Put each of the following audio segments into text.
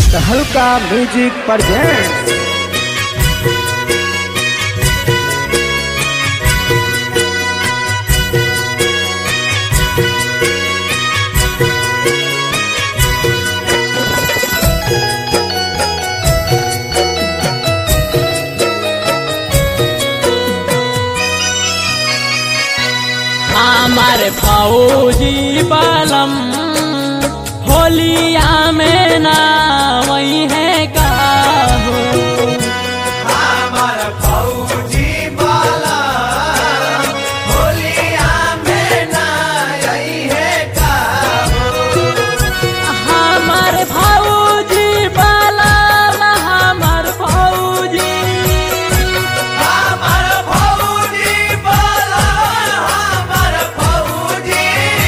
हल्का music presents. हमारे फौजी बालम होलिया में ना वही है का हो। हमारे फौजी बालम होलिया में ना यही है का हो। हमारे फौजी बालम हमारे फौजी हमारे फौजी बालम हमारे फौजी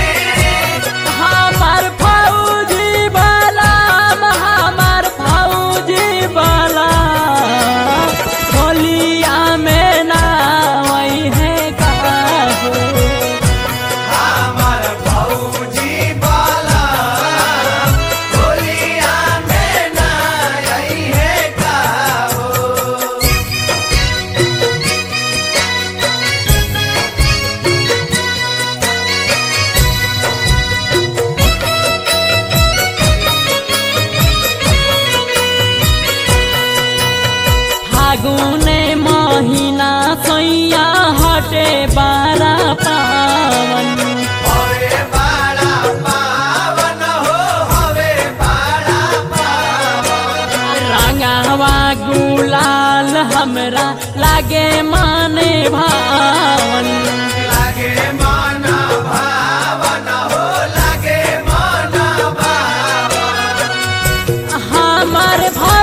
हमार फौजी बालम हमार फौजी बालम होलिया में ना वही है का हो। हमारे फौजी बालम होलिया में ना यही है का हो। फागुने महीना सैया हटे बारा पावन हवे बाड़ा पावन हो हवे बाड़ा पावन। रंगावा गुलाल हमरा लागे माने भावन। लागे मन भावन हो लागे मन भावन। हमारे